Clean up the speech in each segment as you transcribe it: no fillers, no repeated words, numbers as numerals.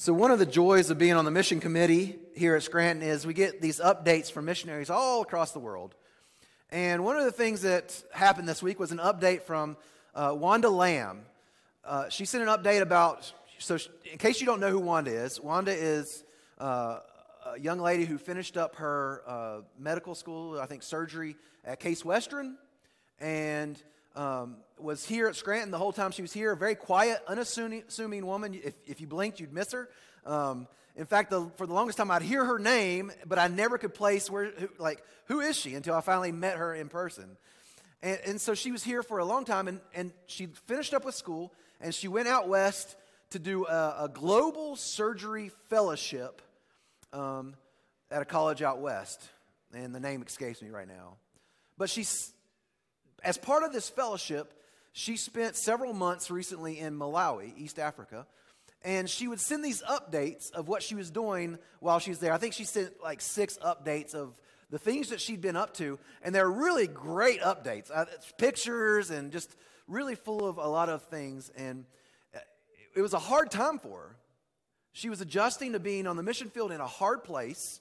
So one of the joys of being on the mission committee here at Scranton is we get these updates from missionaries all across the world. And one of the things that happened this week was an update from Wanda Lamb. She sent an update about, in case you don't know who Wanda is a young lady who finished up her medical school, I think surgery at Case Western, and was here at Scranton the whole time she was here. A very quiet, unassuming woman. If you blinked, you'd miss her. In fact, for the longest time, I'd hear her name, but I never could place who is she until I finally met her in person. And so she was here for a long time, and she finished up with school, and she went out west to do a global surgery fellowship at a college out west. And the name escapes me right now. But as part of this fellowship, she spent several months recently in Malawi, East Africa, and she would send these updates of what she was doing while she was there. I think she sent like 6 updates of the things that she'd been up to, and they're really great updates. Pictures and just really full of a lot of things, and it was a hard time for her. She was adjusting to being on the mission field in a hard place,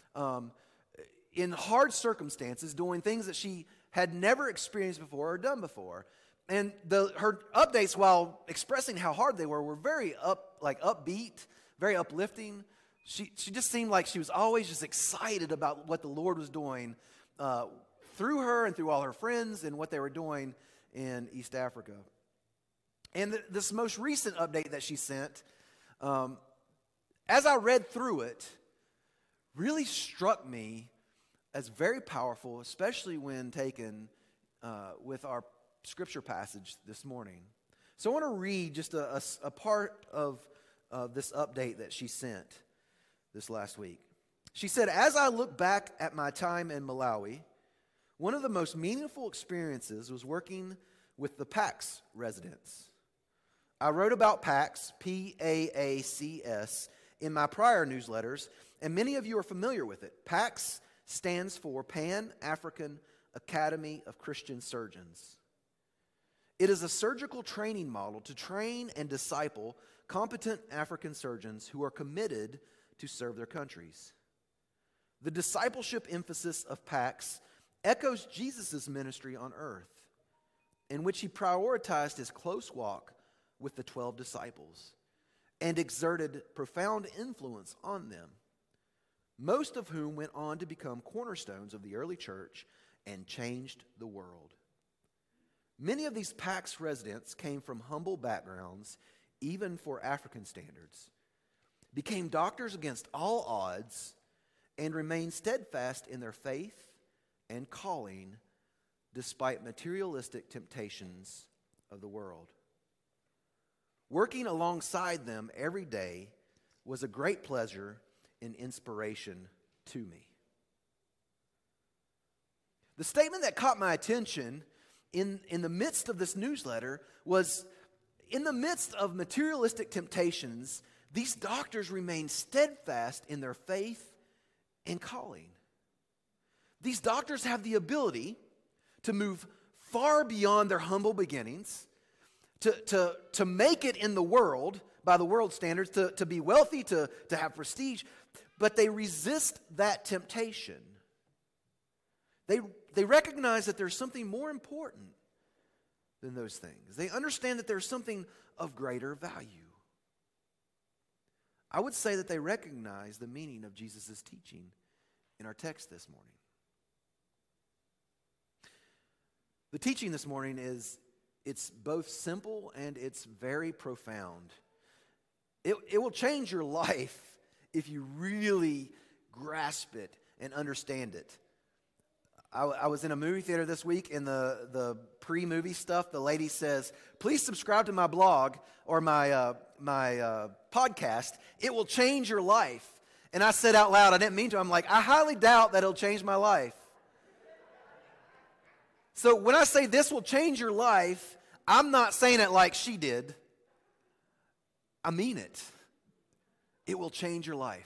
in hard circumstances, doing things that she had never experienced before or done before. And her updates, while expressing how hard they were very upbeat, very uplifting. She just seemed like she was always just excited about what the Lord was doing through her and through all her friends and what they were doing in East Africa. And this most recent update that she sent, as I read through it, really struck me as very powerful, especially when taken with our scripture passage this morning. So I want to read just a part of this update that she sent this last week. She said, "As I look back at my time in Malawi, one of the most meaningful experiences was working with the PACS residents. I wrote about PACS, P-A-A-C-S, in my prior newsletters, and many of you are familiar with it. PACS stands for Pan-African Academy of Christian Surgeons. It is a surgical training model to train and disciple competent African surgeons who are committed to serve their countries. The discipleship emphasis of PACS echoes Jesus' ministry on earth, in which he prioritized his close walk with the 12 disciples and exerted profound influence on them, most of whom went on to become cornerstones of the early church and changed the world. Many of these PACS residents came from humble backgrounds, even for African standards, became doctors against all odds, and remained steadfast in their faith and calling despite materialistic temptations of the world. Working alongside them every day was a great pleasure and inspiration to me." The statement that caught my attention in the midst of this newsletter was, in the midst of materialistic temptations, these doctors remained steadfast in their faith and calling. These doctors have the ability to move far beyond their humble beginnings, to make it in the world, by the world standards, to be wealthy, to have prestige, but they resist that temptation. They recognize that there's something more important than those things. They understand that there's something of greater value. I would say that they recognize the meaning of Jesus' teaching in our text this morning. The teaching this morning it's both simple and it's very profound. It will change your life if you really grasp it and understand it. I was in a movie theater this week, in the pre-movie stuff, the lady says, "Please subscribe to my blog or my podcast. It will change your life." And I said out loud, I didn't mean to, I'm like, I highly doubt that it'll change my life. So when I say this will change your life, I'm not saying it like she did. I mean it. It will change your life.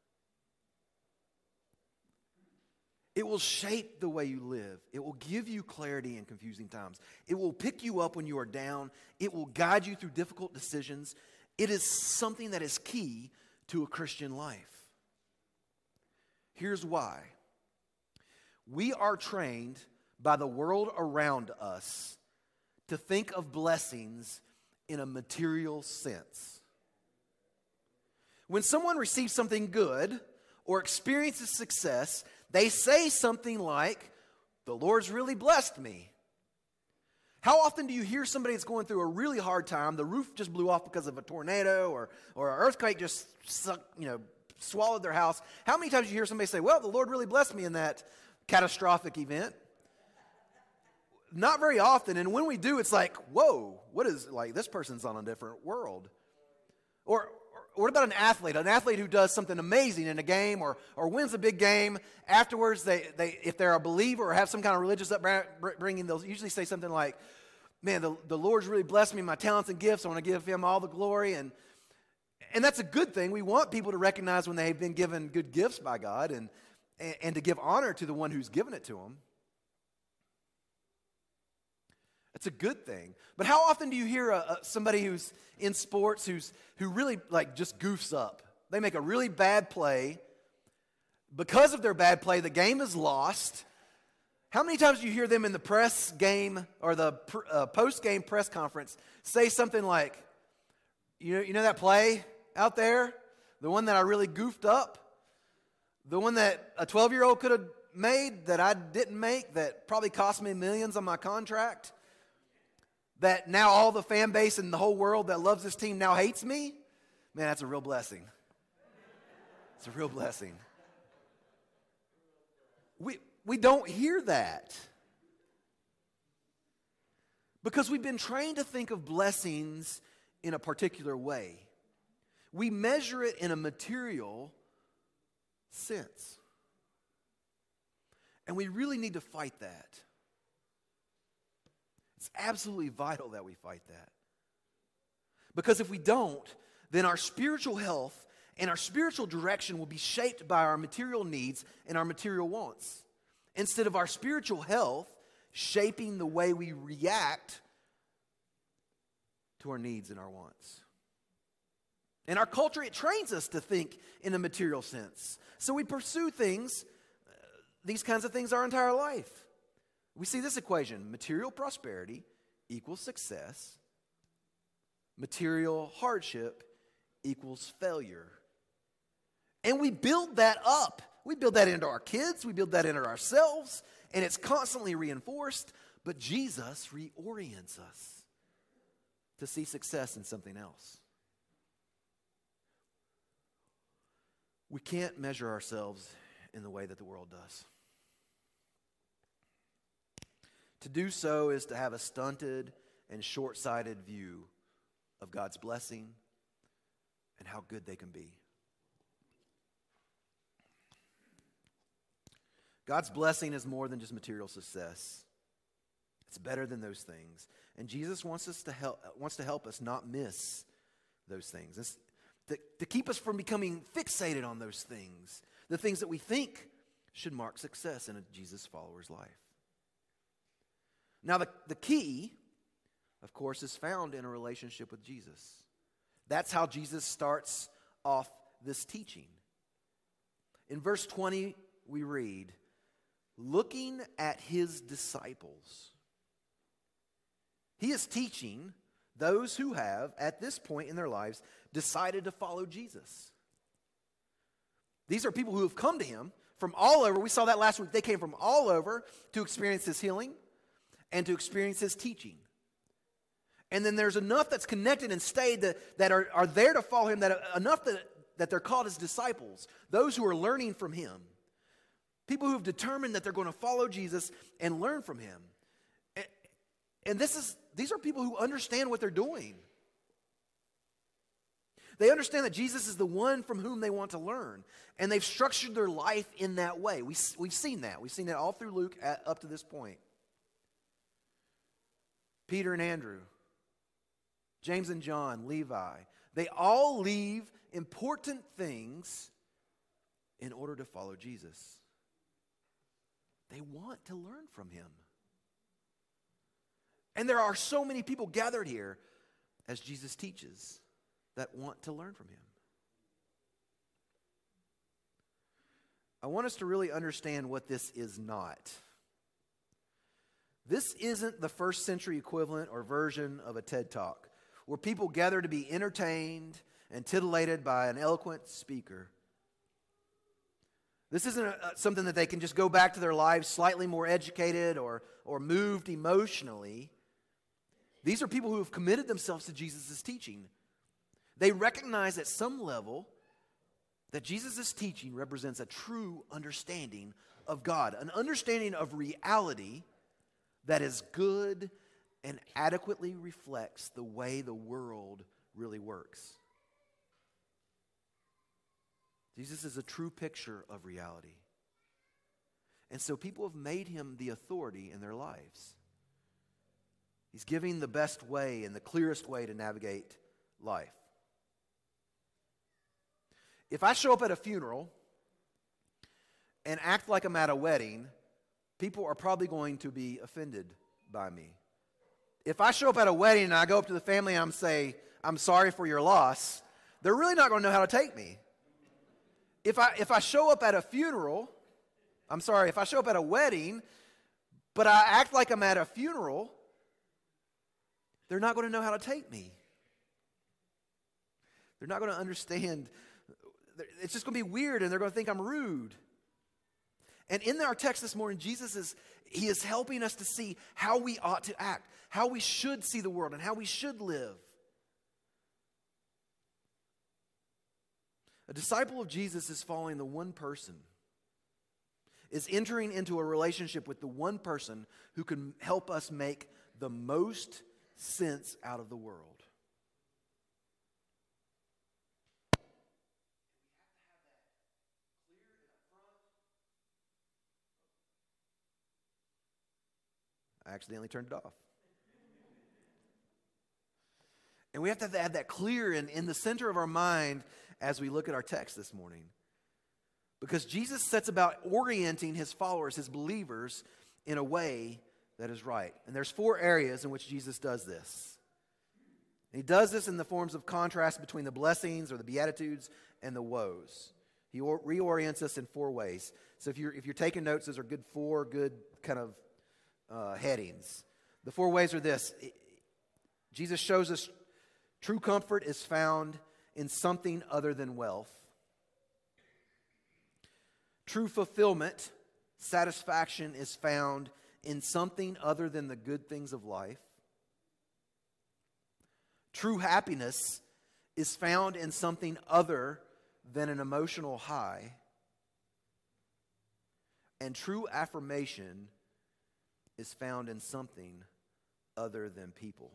It will shape the way you live. It will give you clarity in confusing times. It will pick you up when you are down. It will guide you through difficult decisions. It is something that is key to a Christian life. Here's why. We are trained by the world around us to think of blessings in a material sense. When someone receives something good or experiences success, they say something like, "The Lord's really blessed me." How often do you hear somebody that's going through a really hard time, the roof just blew off because of a tornado or an earthquake just swallowed their house? How many times do you hear somebody say, "Well, the Lord really blessed me in that catastrophic event"? Not very often, and when we do, it's like, whoa, this person's on a different world. Or what about an athlete? An athlete who does something amazing in a game or wins a big game. Afterwards, they if they're a believer or have some kind of religious upbringing, they'll usually say something like, "Man, the Lord's really blessed me, my talents and gifts. I want to give him all the glory." And that's a good thing. We want people to recognize when they've been given good gifts by God and to give honor to the one who's given it to them. It's a good thing. But how often do you hear somebody who's in sports who really just goofs up? They make a really bad play. Because of their bad play, the game is lost. How many times do you hear them in the press game or the post-game press conference say something like, you know that play out there? The one that I really goofed up? The one that a 12-year-old could have made that I didn't make that probably cost me millions on my contract? That now all the fan base in the whole world that loves this team now hates me? Man, that's a real blessing. It's a real blessing. We don't hear that. Because we've been trained to think of blessings in a particular way. We measure it in a material sense. And we really need to fight that. It's absolutely vital that we fight that. Because if we don't, then our spiritual health and our spiritual direction will be shaped by our material needs and our material wants, instead of our spiritual health shaping the way we react to our needs and our wants. In our culture, it trains us to think in a material sense. So we pursue things, these kinds of things our entire life. We see this equation: material prosperity equals success. Material hardship equals failure. And we build that up. We build that into our kids. We build that into ourselves. And it's constantly reinforced. But Jesus reorients us to see success in something else. We can't measure ourselves in the way that the world does. To do so is to have a stunted and short-sighted view of God's blessing and how good they can be. God's blessing is more than just material success. It's better than those things. And Jesus wants to help us not miss those things. It's to keep us from becoming fixated on those things, the things that we think should mark success in a Jesus follower's life. Now, the key, of course, is found in a relationship with Jesus. That's how Jesus starts off this teaching. In verse 20, we read, looking at his disciples. He is teaching those who have, at this point in their lives, decided to follow Jesus. These are people who have come to him from all over. We saw that last week. They came from all over to experience his healing and to experience his teaching. And then there's enough that's connected and stayed that are there to follow him, enough that they're called his disciples, those who are learning from him. People who have determined that they're going to follow Jesus and learn from him. And these are people who understand what they're doing. They understand that Jesus is the one from whom they want to learn. And they've structured their life in that way. We've seen that. We've seen that all through Luke up to this point. Peter and Andrew, James and John, Levi, they all leave important things in order to follow Jesus. They want to learn from him. And there are so many people gathered here as Jesus teaches. that want to learn from him. I want us to really understand what this is not. This isn't the first century equivalent or version of a TED Talk, where people gather to be entertained and titillated by an eloquent speaker. This isn't something that they can just go back to their lives slightly more educated or moved emotionally. These are people who have committed themselves to Jesus' teaching. They recognize at some level that Jesus' teaching represents a true understanding of God, an understanding of reality that is good and adequately reflects the way the world really works. Jesus is a true picture of reality. And so people have made him the authority in their lives. He's giving the best way and the clearest way to navigate life. If I show up at a funeral and act like I'm at a wedding, people are probably going to be offended by me. If I show up at a wedding and I go up to the family and say, I'm sorry for your loss, they're really not going to know how to take me. If I show up at a funeral, if I show up at a wedding, but I act like I'm at a funeral, they're not going to know how to take me. They're not going to understand. It's just going to be weird, and they're going to think I'm rude. And in our text this morning, Jesus is helping us to see how we ought to act, how we should see the world, and how we should live. A disciple of Jesus is following the one person, is entering into a relationship with the one person who can help us make the most sense out of the world. I accidentally turned it off. And we have to have that clear in the center of our mind as we look at our text this morning. Because Jesus sets about orienting his followers, his believers, in a way that is right. And there's 4 areas in which Jesus does this. And he does this in the forms of contrast between the blessings or the beatitudes and the woes. He reorients us in 4 ways. So if you're taking notes, those are 4 good kind of headings. The 4 ways are this. Jesus shows us true comfort is found in something other than wealth. True fulfillment, satisfaction is found in something other than the good things of life. True happiness is found in something other than an emotional high. And true affirmation is found in something other than people.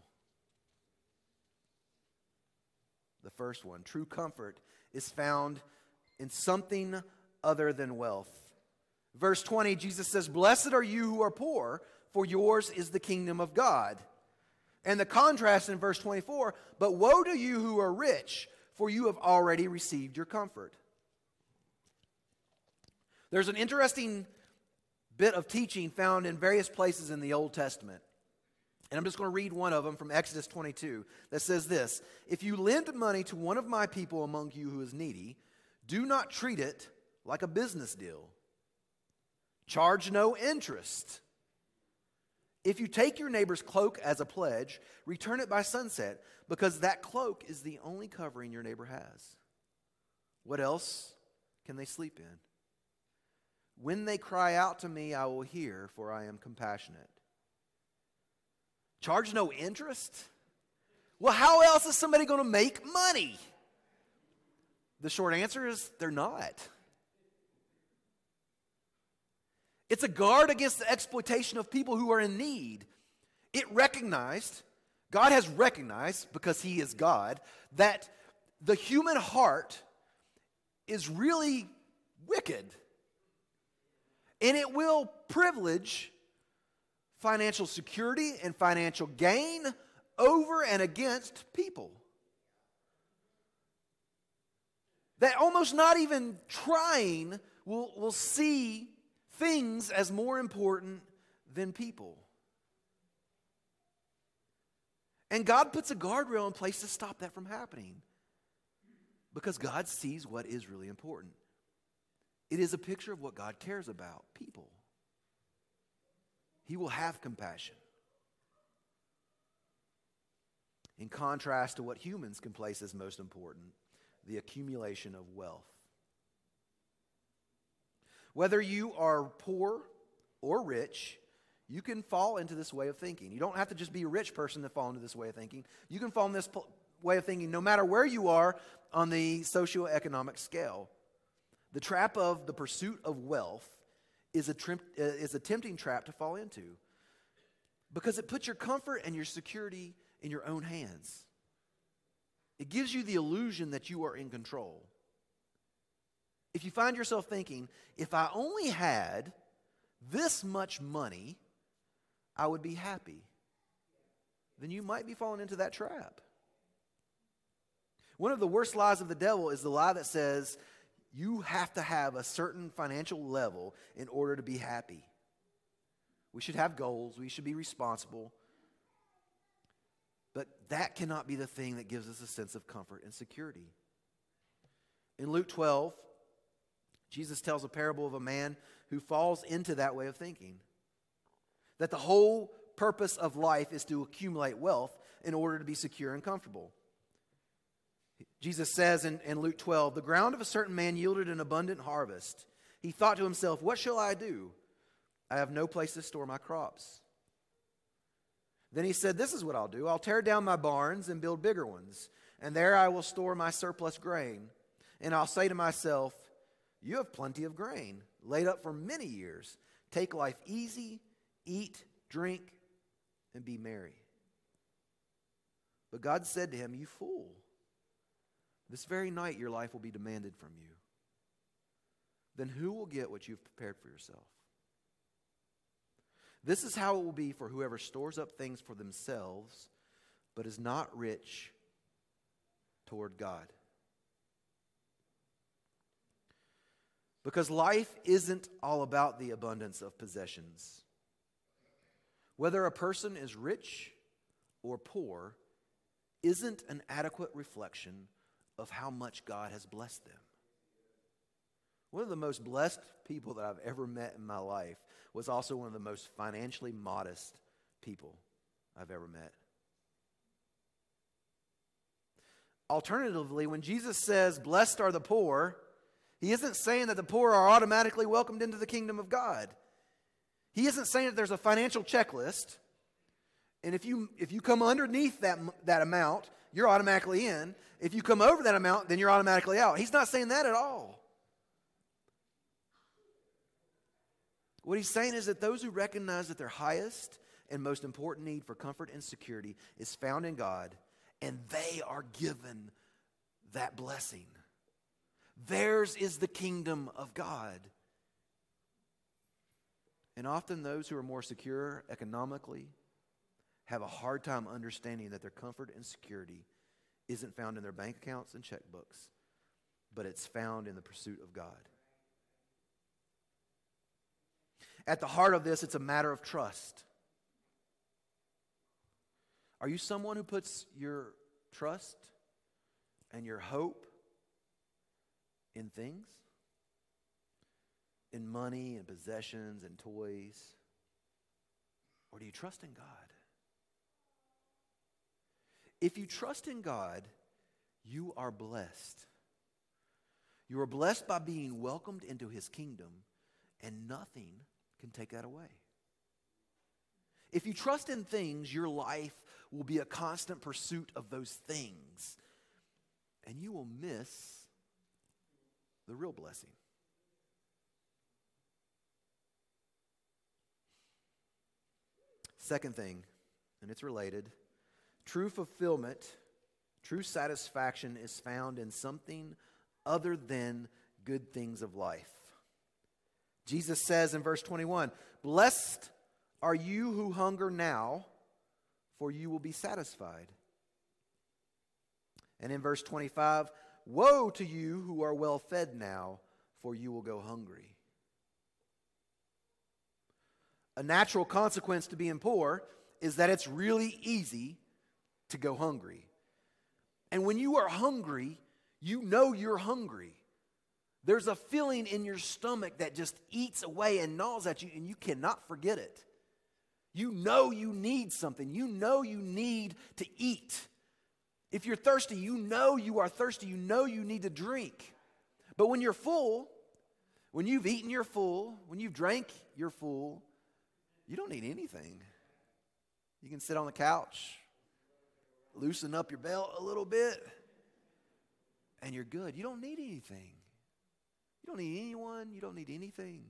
The first one, true comfort, is found in something other than wealth. Verse 20, Jesus says, "Blessed are you who are poor, for yours is the kingdom of God." And the contrast in verse 24, "But woe to you who are rich, for you have already received your comfort." There's an interesting bit of teaching found in various places in the Old Testament. And I'm just going to read one of them from Exodus 22 that says this: "If you lend money to one of my people among you who is needy, do not treat it like a business deal. Charge no interest. If you take your neighbor's cloak as a pledge, return it by sunset, because that cloak is the only covering your neighbor has. What else can they sleep in? When they cry out to me, I will hear, for I am compassionate." Charge no interest? Well, how else is somebody going to make money? The short answer is they're not. It's a guard against the exploitation of people who are in need. God has recognized, because he is God, that the human heart is really wicked. And it will privilege financial security and financial gain over and against people. That almost not even trying will see things as more important than people. And God puts a guardrail in place to stop that from happening. Because God sees what is really important. It is a picture of what God cares about, people. He will have compassion. In contrast to what humans can place as most important, the accumulation of wealth. Whether you are poor or rich, you can fall into this way of thinking. You don't have to just be a rich person to fall into this way of thinking. You can fall in this way of thinking no matter where you are on the socioeconomic scale. The trap of the pursuit of wealth is a tempting trap to fall into because it puts your comfort and your security in your own hands. It gives you the illusion that you are in control. If you find yourself thinking, if I only had this much money, I would be happy, then you might be falling into that trap. One of the worst lies of the devil is the lie that says you have to have a certain financial level in order to be happy. We should have goals. We should be responsible. But that cannot be the thing that gives us a sense of comfort and security. In Luke 12, Jesus tells a parable of a man who falls into that way of thinking. That the whole purpose of life is to accumulate wealth in order to be secure and comfortable. Jesus says in Luke 12, the ground of a certain man yielded an abundant harvest. He thought to himself, what shall I do? I have no place to store my crops. Then he said, this is what I'll do. I'll tear down my barns and build bigger ones, and there I will store my surplus grain. And I'll say to myself, you have plenty of grain laid up for many years. Take life easy, eat, drink, and be merry. But God said to him, you fool, this very night your life will be demanded from you. Then who will get what you've prepared for yourself? This is how it will be for whoever stores up things for themselves, but is not rich toward God. Because life isn't all about the abundance of possessions. Whether a person is rich or poor isn't an adequate reflection of how much God has blessed them. One of the most blessed people that I've ever met in my life was also one of the most financially modest people I've ever met. Alternatively, when Jesus says, blessed are the poor, he isn't saying that the poor are automatically welcomed into the kingdom of God. He isn't saying that there's a financial checklist, and if you come underneath that amount, you're automatically in. If you come over that amount, then you're automatically out. He's not saying that at all. What he's saying is that those who recognize that their highest and most important need for comfort and security is found in God, and they are given that blessing. Theirs is the kingdom of God. And often those who are more secure economically have a hard time understanding that their comfort and security isn't found in their bank accounts and checkbooks, but it's found in the pursuit of God. At the heart of this, it's a matter of trust. Are you someone who puts your trust and your hope in things? In money and possessions and toys? Or do you trust in God? If you trust in God, you are blessed. You are blessed by being welcomed into His kingdom, and nothing can take that away. If you trust in things, your life will be a constant pursuit of those things, and you will miss the real blessing. Second thing, and it's related, true fulfillment, true satisfaction is found in something other than good things of life. Jesus says in verse 21, blessed are you who hunger now, for you will be satisfied. And in verse 25, woe to you who are well fed now, for you will go hungry. A natural consequence to being poor is that it's really easy to go hungry. And when you are hungry, You know you're hungry. There's a feeling in your stomach that just eats away and gnaws at you, and you cannot forget it. You know you need something. You know you need to eat. If you're thirsty, you know you are thirsty. You know you need to drink. But when you're full, when you've eaten your full, when you've drank your full, you don't need anything. You can sit on the couch, loosen up your belt a little bit, and you're good. You don't need anything. You don't need anyone. You don't need anything.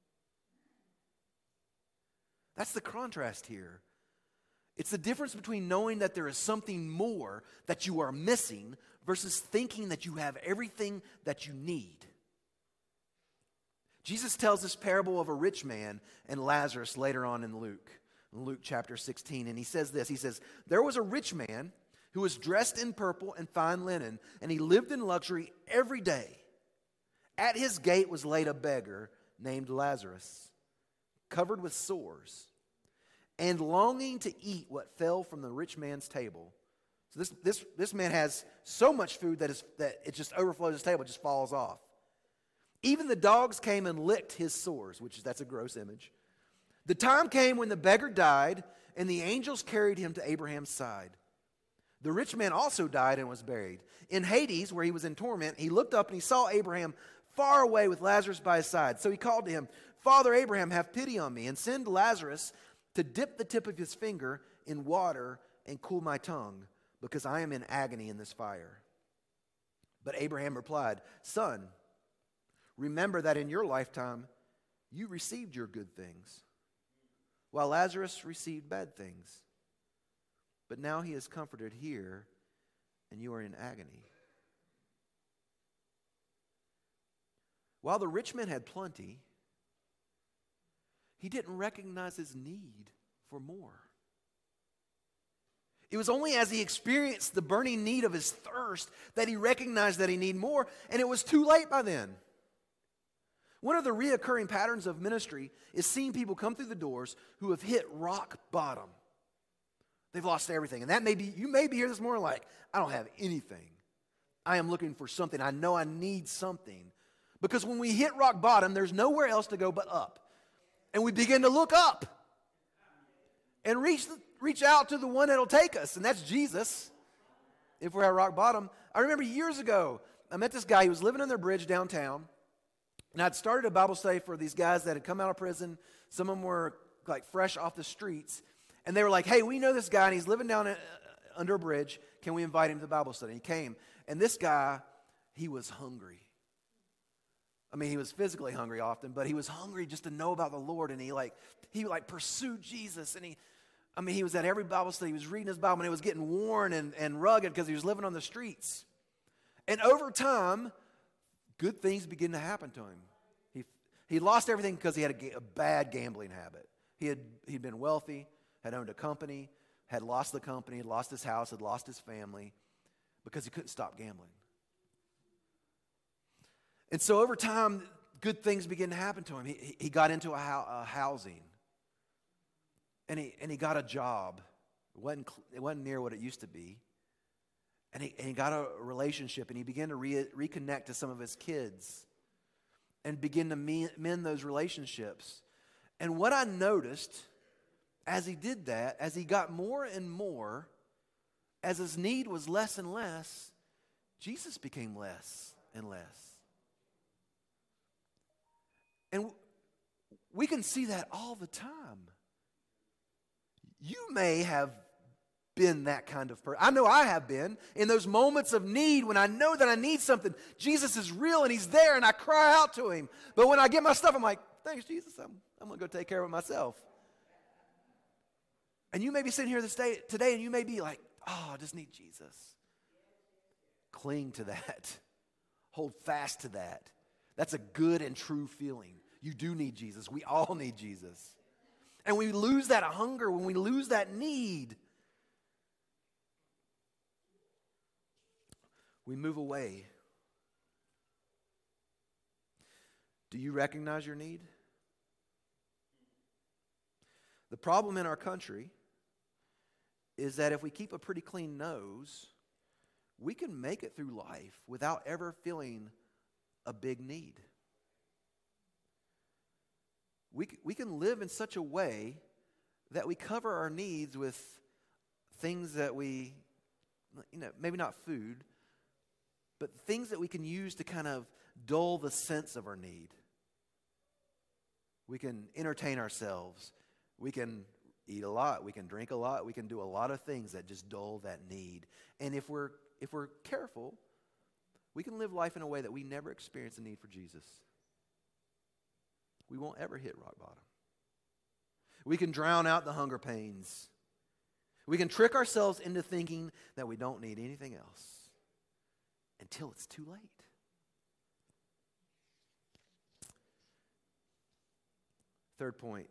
That's the contrast here. It's the difference between knowing that there is something more that you are missing versus thinking that you have everything that you need. Jesus tells this parable of a rich man and Lazarus later on in Luke chapter 16. And he says this, he says, there was a rich man who was dressed in purple and fine linen, and he lived in luxury every day. At his gate was laid a beggar named Lazarus, covered with sores, and longing to eat what fell from the rich man's table. So this man has so much food that it just overflows his table, it just falls off. Even the dogs came and licked his sores, that's a gross image. The time came when the beggar died, and the angels carried him to Abraham's side. The rich man also died and was buried. In Hades, where he was in torment, he looked up and he saw Abraham far away with Lazarus by his side. So he called to him, Father Abraham, have pity on me, and send Lazarus to dip the tip of his finger in water and cool my tongue, because I am in agony in this fire. But Abraham replied, Son, remember that in your lifetime you received your good things, while Lazarus received bad things. But now he is comforted here, and you are in agony. While the rich man had plenty, he didn't recognize his need for more. It was only as he experienced the burning need of his thirst that he recognized that he needed more, and it was too late by then. One of the reoccurring patterns of ministry is seeing people come through the doors who have hit rock bottom. They've lost everything. And you may be here this morning like, I don't have anything. I am looking for something. I know I need something. Because when we hit rock bottom, there's nowhere else to go but up. And we begin to look up and reach out to the one that'll take us, and that's Jesus, if we're at rock bottom. I remember years ago, I met this guy. He was living on their bridge downtown, and I'd started a Bible study for these guys that had come out of prison. Some of them were like fresh off the streets, and they were like, hey, we know this guy, and he's living down under a bridge. Can we invite him to the Bible study? He came, and this guy, he was hungry. I mean, he was physically hungry often, but he was hungry just to know about the Lord, and he pursued Jesus, and he was at every Bible study. He was reading his Bible, and it was getting worn and rugged because he was living on the streets. And over time, good things began to happen to him. He lost everything because he had a bad gambling habit. He'd been wealthy, had owned a company, had lost the company, had lost his house, had lost his family because he couldn't stop gambling. And so over time, good things began to happen to him. He got into a housing, and he got a job. It wasn't near what it used to be. And he got a relationship, and he began to reconnect to some of his kids and begin to mend those relationships. And what I noticed as he did that, as he got more and more, as his need was less and less, Jesus became less and less. And we can see that all the time. You may have been that kind of person. I know I have been. In those moments of need, when I know that I need something, Jesus is real and he's there and I cry out to him. But when I get my stuff, I'm like, thanks, Jesus. I'm going to go take care of it myself. And you may be sitting here today and you may be like, oh, I just need Jesus. Cling to that. Hold fast to that. That's a good and true feeling. You do need Jesus. We all need Jesus. And we lose that hunger, when we lose that need, we move away. Do you recognize your need? The problem in our country is that if we keep a pretty clean nose, we can make it through life without ever feeling a big need. We can live in such a way that we cover our needs with things that we, maybe not food, but things that we can use to kind of dull the sense of our need. We can entertain ourselves. We can eat a lot. We can drink a lot. We can do a lot of things that just dull that need. And if we're careful, we can live life in a way that we never experience the need for Jesus. We won't ever hit rock bottom. We can drown out the hunger pains. We can trick ourselves into thinking that we don't need anything else until it's too late. Third point.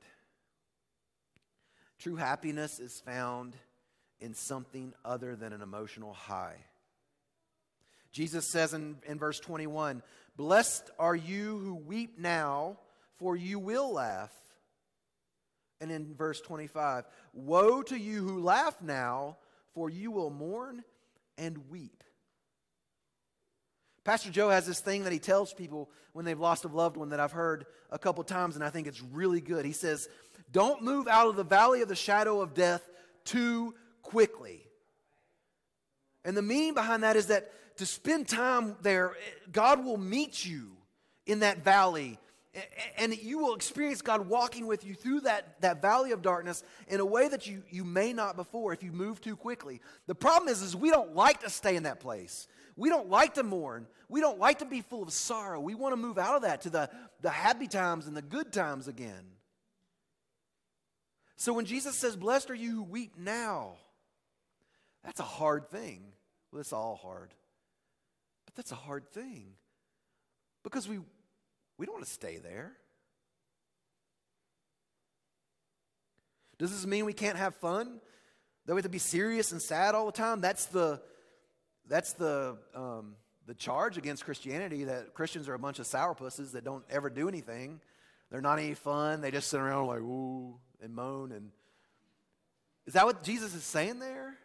True happiness is found in something other than an emotional high. Jesus says in verse 21, "Blessed are you who weep now, for you will laugh." And in verse 25, "Woe to you who laugh now, for you will mourn and weep." Pastor Joe has this thing that he tells people when they've lost a loved one that I've heard a couple times, and I think it's really good. He says, don't move out of the valley of the shadow of death too quickly. And the meaning behind that is that to spend time there, God will meet you in that valley, and you will experience God walking with you through that valley of darkness in a way that you may not before if you move too quickly. The problem is we don't like to stay in that place. We don't like to mourn. We don't like to be full of sorrow. We want to move out of that to the happy times and the good times again. So when Jesus says, "Blessed are you who weep now," that's a hard thing. Well, it's all hard. But that's a hard thing. Because we don't want to stay there. Does this mean we can't have fun? That we have to be serious and sad all the time? That's the charge against Christianity, that Christians are a bunch of sourpusses that don't ever do anything. They're not any fun. They just sit around like, ooh, and moan. And is that what Jesus is saying there?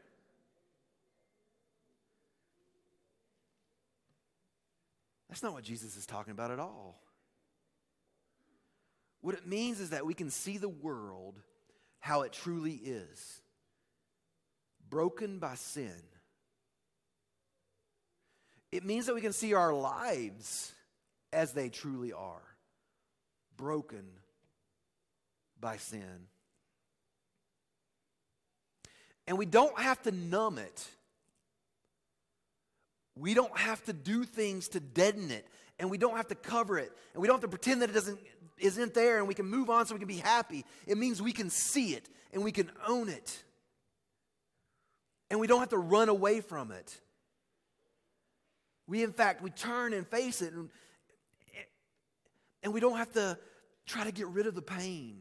That's not what Jesus is talking about at all. What it means is that we can see the world how it truly is. Broken by sin. It means that we can see our lives as they truly are. Broken by sin. And we don't have to numb it. We don't have to do things to deaden it. And we don't have to cover it. And we don't have to pretend that it isn't there and we can move on so we can be happy. It means we can see it and we can own it. And we don't have to run away from it. We turn and face it, and we don't have to try to get rid of the pain.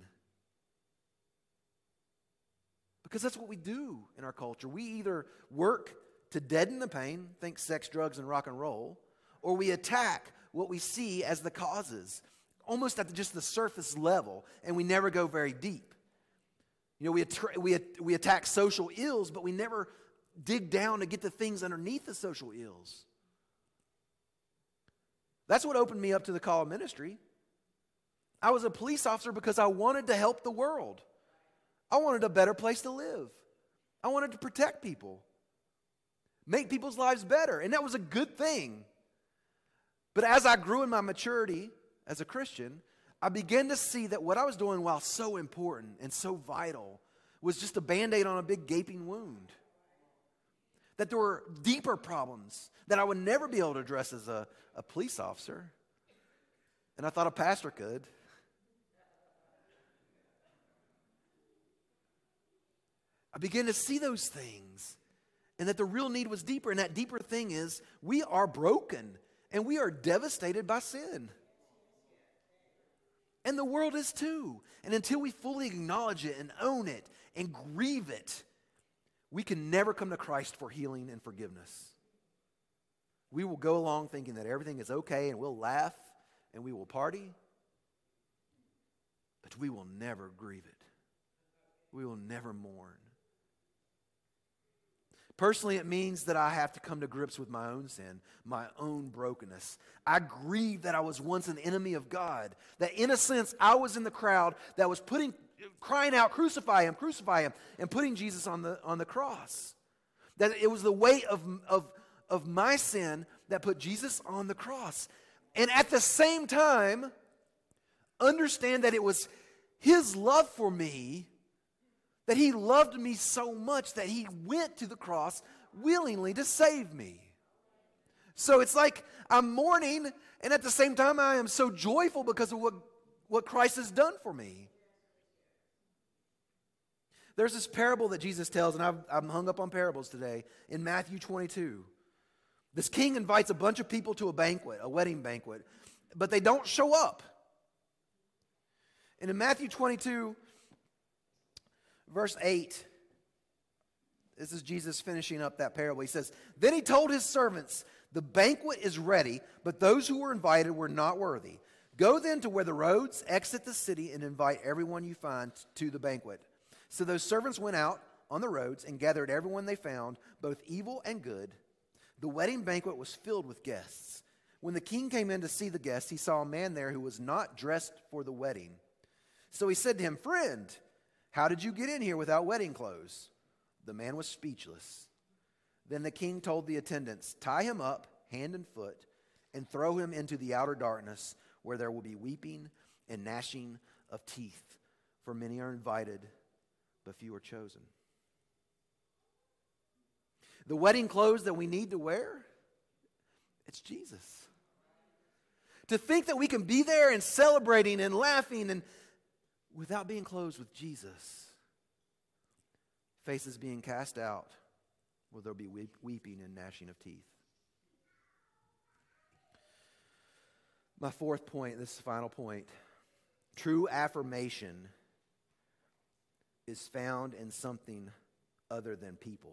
Because that's what we do in our culture. We either work to deaden the pain, think sex, drugs, and rock and roll, or we attack what we see as the causes, almost at just the surface level, and we never go very deep. We attack social ills, but we never dig down to get the things underneath the social ills. That's what opened me up to the call of ministry. I was a police officer because I wanted to help the world. I wanted a better place to live. I wanted to protect people, make people's lives better, and that was a good thing. But as I grew in my maturity as a Christian, I began to see that what I was doing, while so important and so vital, was just a Band-Aid on a big gaping wound. That there were deeper problems that I would never be able to address as a police officer. And I thought a pastor could. I began to see those things. And that the real need was deeper. And that deeper thing is we are broken. And we are devastated by sin. And the world is too. And until we fully acknowledge it and own it and grieve it, we can never come to Christ for healing and forgiveness. We will go along thinking that everything is okay and we'll laugh and we will party, but we will never grieve it. We will never mourn. Personally, it means that I have to come to grips with my own sin, my own brokenness. I grieve that I was once an enemy of God, that in a sense I was in the crowd that was crying out, crucify him, and putting Jesus on the cross. That it was the weight of my sin that put Jesus on the cross. And at the same time, understand that it was his love for me, that he loved me so much that he went to the cross willingly to save me. So it's like I'm mourning, and at the same time I am so joyful because of what Christ has done for me. There's this parable that Jesus tells, and I'm hung up on parables today, in Matthew 22. This king invites a bunch of people to a banquet, a wedding banquet, but they don't show up. And in Matthew 22, verse 8, this is Jesus finishing up that parable. He says, "Then he told his servants, 'The banquet is ready, but those who were invited were not worthy. Go then to where the roads exit the city and invite everyone you find to the banquet.' So those servants went out on the roads and gathered everyone they found, both evil and good. The wedding banquet was filled with guests. When the king came in to see the guests, he saw a man there who was not dressed for the wedding. So he said to him, 'Friend, how did you get in here without wedding clothes?' The man was speechless. Then the king told the attendants, 'Tie him up, hand and foot, and throw him into the outer darkness, where there will be weeping and gnashing of teeth. For many are invited, but few are chosen.'" The wedding clothes that we need to wear, it's Jesus. To think that we can be there and celebrating and laughing and without being clothed with Jesus. Faces being cast out, where there'll be weeping and gnashing of teeth. My fourth point, this final point. True affirmation is found in something other than people.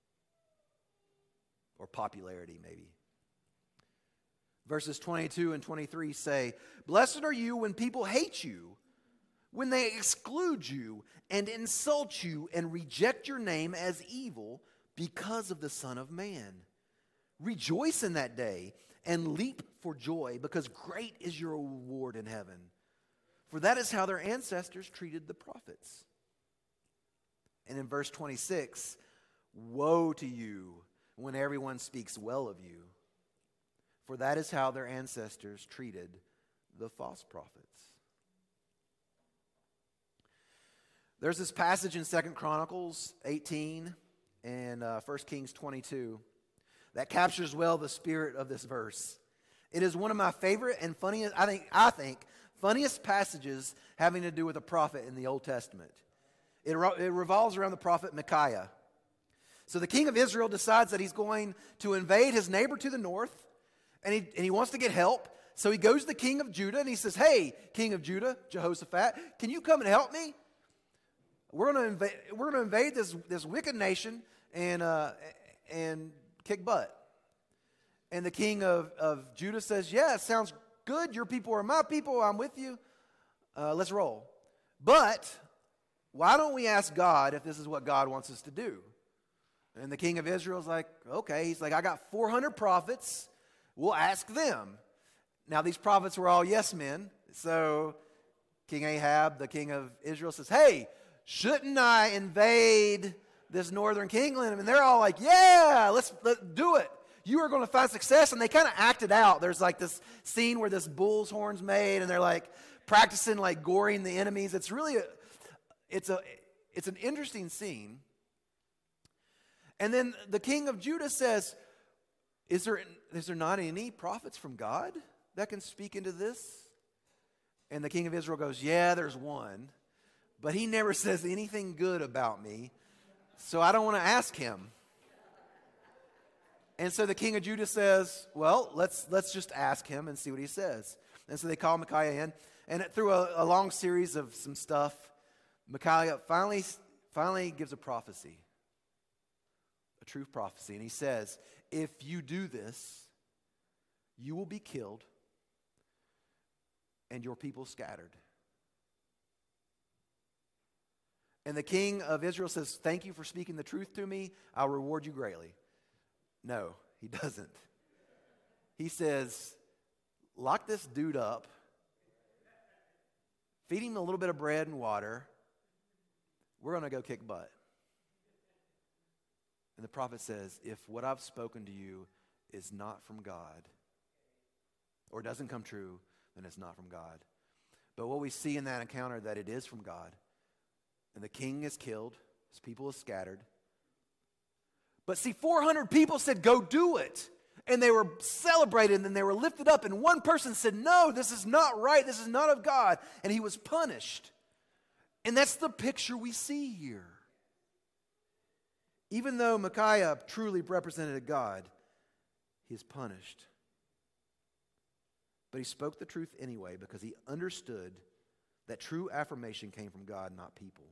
Or popularity, maybe. Verses 22 and 23 say, "Blessed are you when people hate you, when they exclude you and insult you and reject your name as evil because of the Son of Man. Rejoice in that day and leap for joy, because great is your reward in heaven. For that is how their ancestors treated the prophets." And in verse 26, "Woe to you when everyone speaks well of you, for that is how their ancestors treated the false prophets." There's this passage in 2 Chronicles 18 and 1 Kings 22 that captures well the spirit of this verse. It is one of my favorite and funniest, I think, funniest passages having to do with a prophet in the Old Testament. It revolves around the prophet Micaiah. So the king of Israel decides that he's going to invade his neighbor to the north, and he wants to get help. So he goes to the king of Judah and he says, "Hey, king of Judah, Jehoshaphat, can you come and help me? We're going to invade this wicked nation and kick butt." And the king of Judah says, "Yeah, sounds good. Your people are my people. I'm with you. Let's roll. But why don't we ask God if this is what God wants us to do?" And the king of Israel's like, "Okay." He's like, "I got 400 prophets. We'll ask them." Now, these prophets were all yes men. So King Ahab, the king of Israel, says, "Hey, shouldn't I invade this northern kingdom?" And they're all like, "Yeah, let's do it. You are going to find success." And they kind of act it out. There's like this scene where this bull's horn's made, and they're like practicing like goring the enemies. It's really it's an interesting scene. And then the king of Judah says, is there not any prophets from God that can speak into this?" And the king of Israel goes, "Yeah, there's one, but he never says anything good about me, so I don't want to ask him." And so the king of Judah says, "Well, let's just ask him and see what he says." And so they call Micaiah in, and through a long series of some stuff, Micaiah finally gives a prophecy, a true prophecy. And he says, "If you do this, you will be killed and your people scattered." And the king of Israel says, thank you for speaking the truth to me. I'll reward you greatly. No, he doesn't. He says, lock this dude up, feed him a little bit of bread and water. We're going to go kick butt. And the prophet says, if what I've spoken to you is not from God, or doesn't come true, then it's not from God. But what we see in that encounter, that it is from God. And the king is killed, his people is scattered. But see, 400 people said, go do it. And they were celebrated and they were lifted up. And one person said, no, this is not right. This is not of God. And he was punished. And that's the picture we see here. Even though Micaiah truly represented God, he is punished. But he spoke the truth anyway because he understood that true affirmation came from God, not people.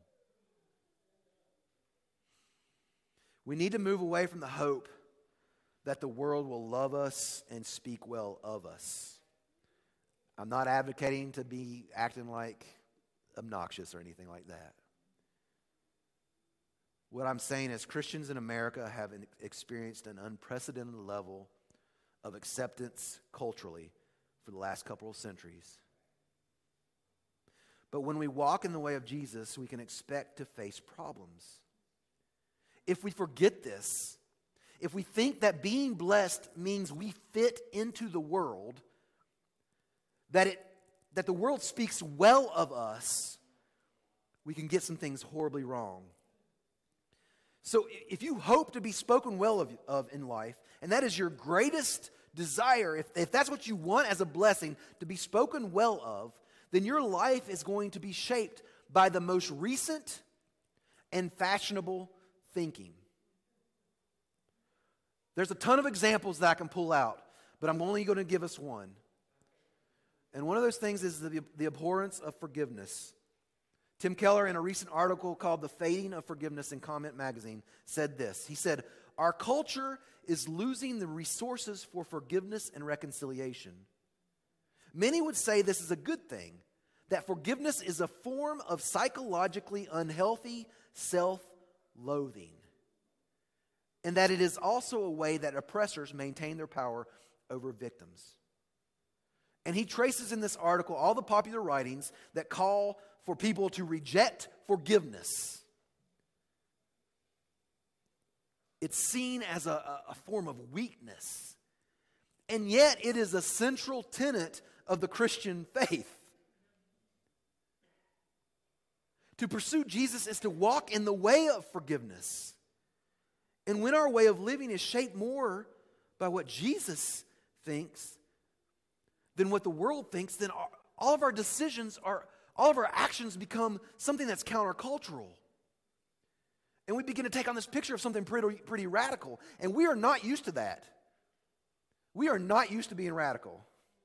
We need to move away from the hope that the world will love us and speak well of us. I'm not advocating to be acting like obnoxious or anything like that. What I'm saying is Christians in America have experienced an unprecedented level of acceptance culturally for the last couple of centuries. But when we walk in the way of Jesus, we can expect to face problems. If we forget this, if we think that being blessed means we fit into the world, that the world speaks well of us, we can get some things horribly wrong. So if you hope to be spoken well of in life, and that is your greatest desire, if that's what you want as a blessing, to be spoken well of, then your life is going to be shaped by the most recent and fashionable thinking. There's a ton of examples that I can pull out, but I'm only going to give us one. And one of those things is the abhorrence of forgiveness. Tim Keller, in a recent article called The Fading of Forgiveness in Comment Magazine, said this. He said, our culture is losing the resources for forgiveness and reconciliation. Many would say this is a good thing, that forgiveness is a form of psychologically unhealthy self-loathing, and that it is also a way that oppressors maintain their power over victims. And he traces in this article all the popular writings that call for people to reject forgiveness. It's seen as a form of weakness. And yet it is a central tenet of the Christian faith. To pursue Jesus is to walk in the way of forgiveness. And when our way of living is shaped more by what Jesus thinks than what the world thinks, then all of our decisions all of our actions become something that's countercultural. And we begin to take on this picture of something pretty radical. And we are not used to that. We are not used to being radical.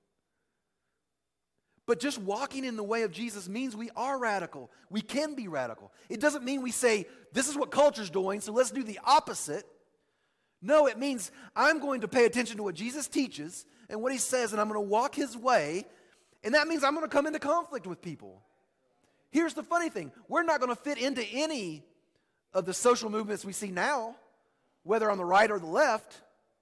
But just walking in the way of Jesus means we are radical. We can be radical. It doesn't mean we say, this is what culture's doing, so let's do the opposite. No, it means I'm going to pay attention to what Jesus teaches and what he says, and I'm going to walk his way. And that means I'm going to come into conflict with people. Here's the funny thing. We're not going to fit into any of the social movements we see now, whether on the right or the left.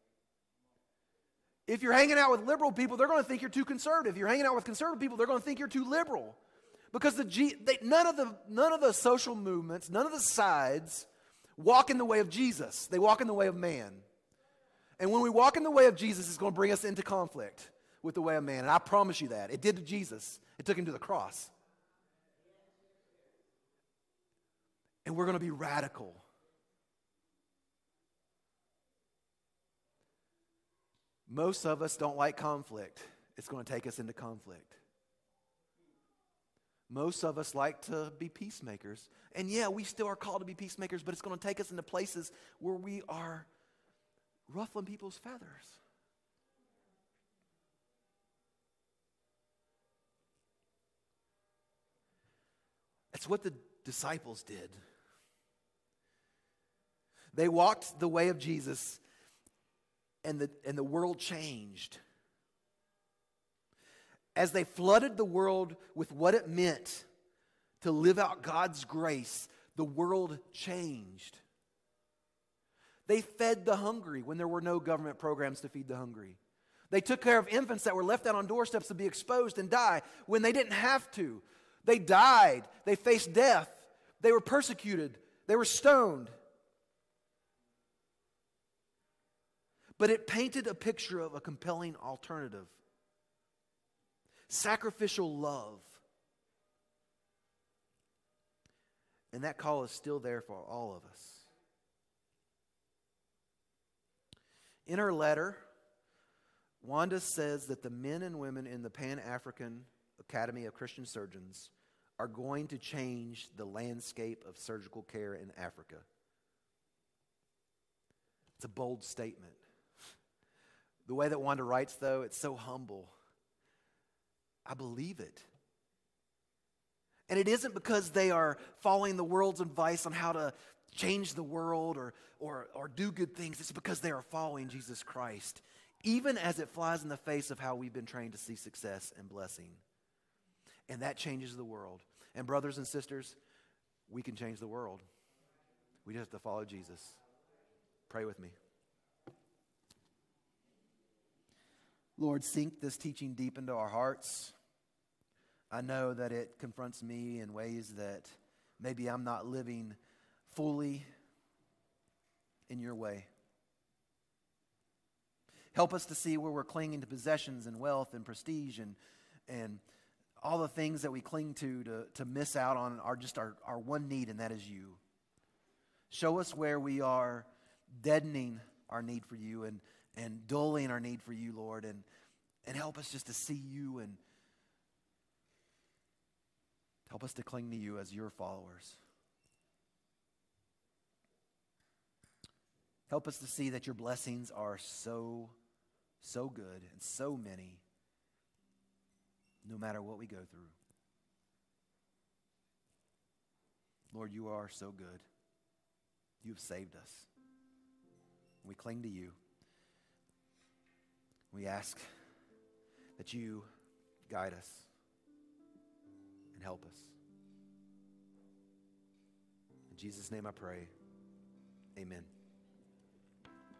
If you're hanging out with liberal people, they're going to think you're too conservative. If you're hanging out with conservative people, they're going to think you're too liberal. Because none of the social movements, none of the sides walk in the way of Jesus. They walk in the way of man. And when we walk in the way of Jesus, it's going to bring us into conflict with the way of man. And I promise you that. It did to Jesus. It took him to the cross. And we're going to be radical. Most of us don't like conflict. It's going to take us into conflict. Most of us like to be peacemakers. And yeah, we still are called to be peacemakers, but it's going to take us into places where we are ruffling people's feathers. It's what the disciples did. They walked the way of Jesus, and the world changed. As they flooded the world with what it meant to live out God's grace, the world changed. They fed the hungry when there were no government programs to feed the hungry. They took care of infants that were left out on doorsteps to be exposed and die when they didn't have to. They died. They faced death. They were persecuted. They were stoned. But it painted a picture of a compelling alternative. Sacrificial love. And that call is still there for all of us. In her letter, Wanda says that the men and women in the Pan-African Academy of Christian Surgeons are going to change the landscape of surgical care in Africa. It's a bold statement. The way that Wanda writes, though, it's so humble. I believe it. And it isn't because they are following the world's advice on how to change the world or do good things. It's because they are following Jesus Christ, even as it flies in the face of how we've been trained to see success and blessing. And that changes the world. And brothers and sisters, we can change the world. We just have to follow Jesus. Pray with me. Lord, sink this teaching deep into our hearts. I know that it confronts me in ways that maybe I'm not living fully in your way. Help us to see where we're clinging to possessions and wealth and prestige and all the things that we cling to miss out on our one need, and that is you. Show us where we are deadening our need for you and dulling our need for you, Lord, and help us just to see you and help us to cling to you as your followers. Help us to see that your blessings are so good and so many, no matter what we go through. Lord, you are so good. You have saved us. We cling to you. We ask that you guide us and help us. In Jesus' name I pray. Amen.